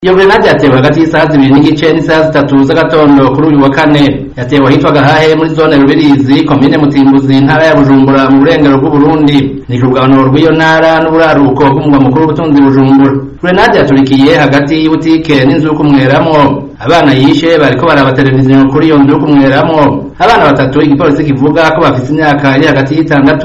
Iyo grenade yatewe hagati y'isaha 2 n'igice n'isaha 3 z'agatondo kuri uyu wa kane yatewe ahitwa Gahahe muri zone Rubirizi komine Mutimbuzi intara ya Bujumbura mu burengero bw'u Burundi ni rugabano rw'iyo ntara n'uburaruko bw'umugwa mukuru w'ubutunzi Bujumbura. Grenade yaturikiye hagati y'ibutike n'inzu yo kumweramo. Abana yishe bariko baraba televiziyo kuri iyo nzu yo kumweramo. Abana batatu igipolisi kivuga ko bafite imyaka iri hagati y'6 na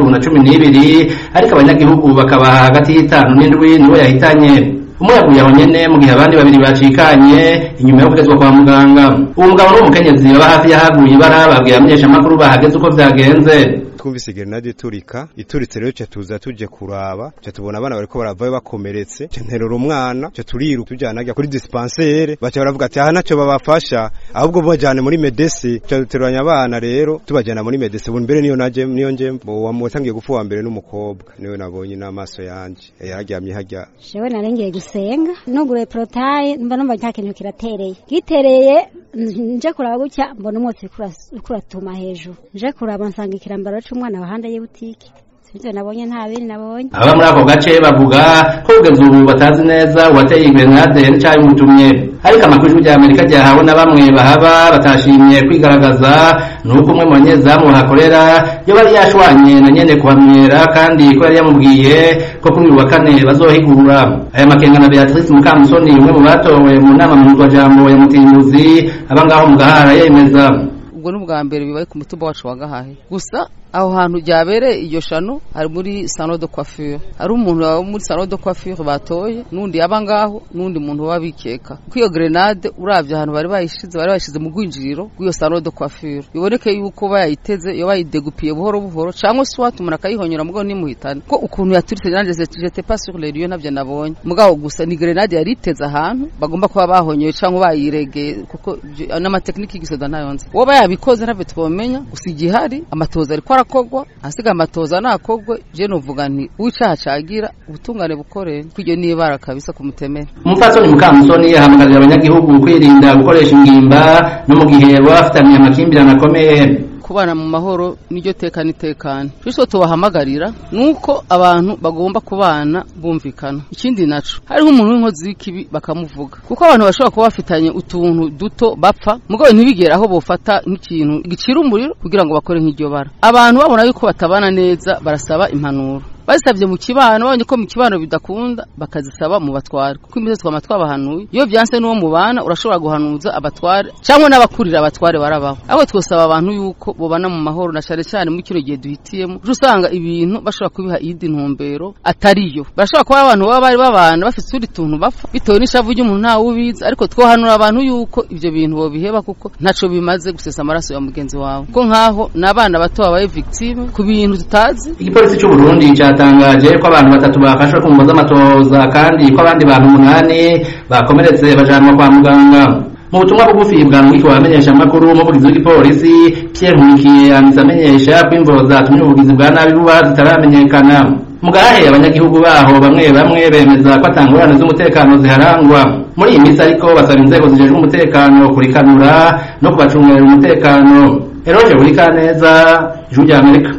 12 ariko abanyagihugu bakabaha hagati y'5 n'indwi nibo yahitanye. Umwe yaguye aho nyene mu gihe abandi babiri bacikanye inyuma yo kugezwa kwa muganga. Uwo mugabo n'umukenyezi baba hafi yahaguye ibara babwiye amenyesha makuru bahageze uko vyagenze. Twumvise grenade ituritse rero tuza tuje kuraba tubona abana bariko baravayo bakomeretse nterura umwana turiruka tujyana kuri dispensaire bacha baravuga ati aha naco babafasha ahubwo bajyane muri medese duteruranya abana rero tubajyana muri medese ubu mbere niyo nje wamutangiye gufuwa mbere n'umukobwa niwe nabonye n'amaso yanje yaryamye hajya jewe narengeye gusenga nugure protaye mba numva cyakintu kiratereye gitereye nje kuraba gutya mbona umwotsi kuratuma hejuru nje kuraba nsanga ikirambaro c'umwana wahanda y'ibutike sivyo nabonye nta bindi nabonye. Aba muri ako gace bavuga ko kugeza ubu batazi neza uwateye grenade n'icayimutumye ariko amakuru ya Amerika ryahawe na bamwe bahaba batashimye kwigaragaza nuko umwe mu banyezamu bahakorera yo bari yashwanye na nyene kuhamyera kandi ko yari yamubwiye ko kuri uyu wa kane bazohigura. Aya makenga na Beatrice Mukamusoni umwe mu batowe mu nama mu jambo ya Mutimbuzi abangaho mu Gahara yemeza ubwo n'ubwa mbere bibaye ku mutumba wacu wa Gahahe gusa aho hantu ryabere iyo shano hari muri salon de coiffure hari umuntu wa muri salon de coiffure batoye nundi abangaho nundi muntu wabikeka ko iyo grenade uravye ahantu bari bayishize mu gwinjiriro gw'iyo salon de coiffure biboneke yuko bayiteze yo bayidegupiye buhoro buhoro cyangwa se watumura kayihonyora mugo nimuhitana ko ukuntu yaturitse nanje j'étais pas sur les lieux navyo nabonye mugabo gusa ni grenade yariteze ahantu bagomba kuba bahonyoye cyangwa bayirege kuko n'amatekniki gisoda ntayonze wo bayabikoze navyo twomenya gusa igihari amatoza ariko arakogwa asiga amatoza nakogwe je novuga nti ucaha cagira ubutungane bukoreye kwiryo nibara kabisa kumutemera. Umupfasoni Mukamusoni yahamagarira abanyagihugu kwirinda gukoresha ingimba no mu gihe bafitanye amakimbirane akomeye. Kubana mu mahoro niryo tekana Kristo tubahamagarira nuko abantu bagomba kubana bumvikana. Ikindi naco hariho umuntu w'inkozi w'ikibi bakamuvuga kuko abantu bashobora kuba bafitanye utuntu duto bapfa mugabo ntibigera aho bofata nk'ikintu gicira umuriro kugira ngo bakore nk'iryo bara. Abantu babona yuko batabana neza barasaba impanuro basavye mu kibano babonye ko mu kibano bidakunda bakazisaba mu batware kuko imbizo twamatwa bahanuye iyo byanse n'uwo mubana urashobora guhanuza abatware cyangwa n'abakurira abatware barabaho abo twosaba abantu yuko bobana mu mahoro na cyane mu kiro gihe duhitiyemo rusanga ibintu bashobora kubiha yidi ntumbero atariyo barashobora kuba abantu baba bari babana bafite uri tuntu bapfa bitoye n'ishavu ry'umuntu nta ubiza ariko twohanura abantu yuko ivyo bintu bo biheba kuko ntaco bimaze gusesa amaraso ya mugenzi wawe ko nkaho nabana bato babaye victime ku bintu tutazi. Igipolisi cy'u Burundi yatangaje ko abantu 3 bafashwe ku mboza amatoza kandi ko abandi bantu 8 bakomeretse bajanwa kwa muganga. Mu butumwa bugufi bwanwiki wamenyesha makuru umuvugizi w'igipolisi Pierre Nkurikiye amenyesha ko imvo zatumye ubugizi bwa nabi buba zitaramenyekana. Mugahe abanyagihugu baho bamwe bemeza ko atangurana z'umutekano ziharangwa. Muri iyi minsi ariko basaba inzego zijejwe umutekano kurikanura no kubacungira umutekano. Eroje buri kaneza Ijwi ry'Amerika.